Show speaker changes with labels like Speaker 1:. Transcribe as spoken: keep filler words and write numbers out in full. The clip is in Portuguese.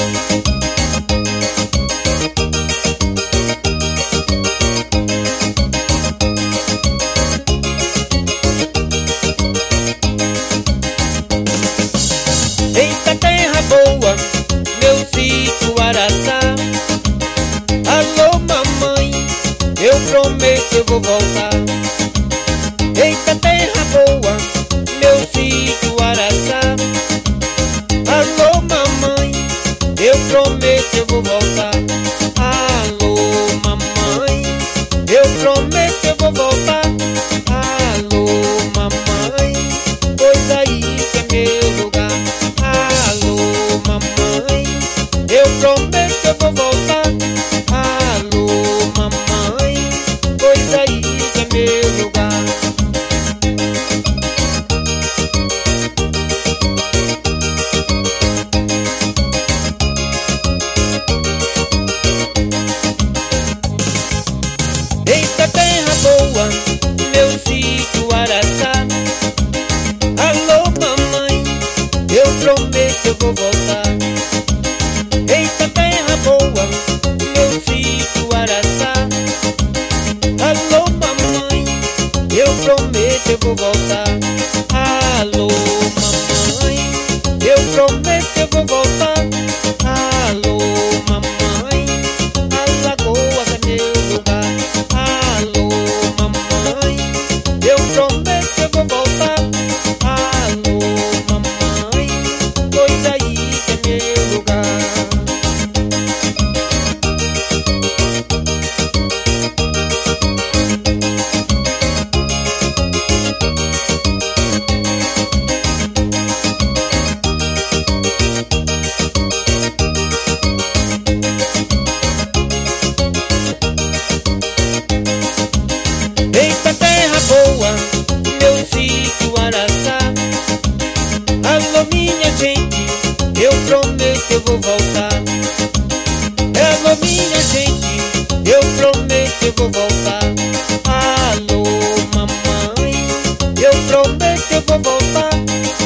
Speaker 1: Eita terra boa, meu sítio Araçá. Alô mamãe, eu prometo eu vou voltar. Eita terra boa, meu sítio Araçá. Alô mamãe, eu prometo eu vou voltar. Alô mamãe, eu prometo eu vou voltar. Alô mamãe, pois aí que é meu lugar. Alô mamãe, eu prometo eu vou voltar. Alô mamãe, pois aí que é meu lugar. Eita terra boa, meu sítio Araçá. Alô mamãe, eu prometo eu vou voltar. Eita terra boa, meu sítio Araçá. Alô mamãe, eu prometo eu vou voltar. Alô mamãe, eu prometo eu vou voltar. Alô mamãe, Alagoas é meu lugar. Alô mamãe, eu prometo eu vou voltar. Alô mamãe, pois aí que é meu lugar. Eita terra boa, meu sítio Araçá. Alô minha gente, eu prometo eu vou voltar. Alô minha gente, eu prometo eu vou voltar. Alô mamãe, eu prometo eu vou voltar.